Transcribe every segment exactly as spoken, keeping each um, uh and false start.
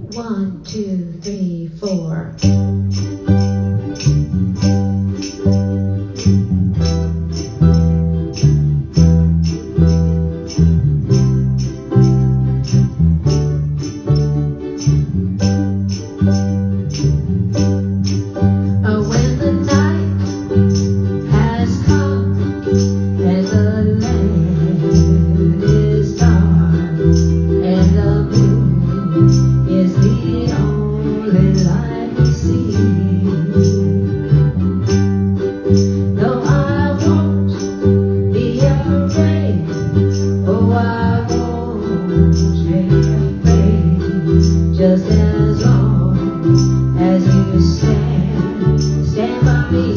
One, two, three, four. Oh, when the night has come and the land is dark and the moon is the only light we see. No, I won't be afraid. Oh, I won't be afraid. Just as long as you stand, stand by me.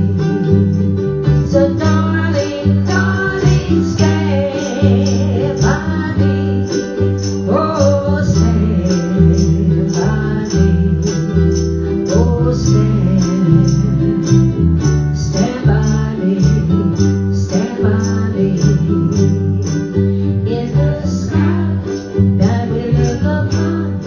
So darling, darling, stand by me. Oh, stand by me. Oh, stand, stand by me, stand by me. In the sky that we look upon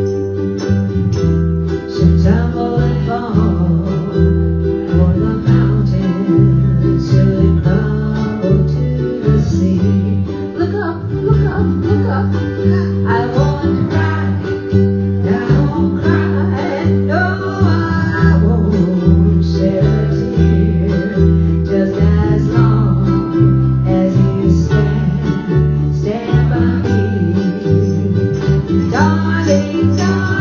should tumble and fall, or the mountains should crumble to the sea. Look up, look up, look up. I won't cry, I won't cry. No, I won't shed a tear. Just as long as you stand, stand by me. Darling, darling.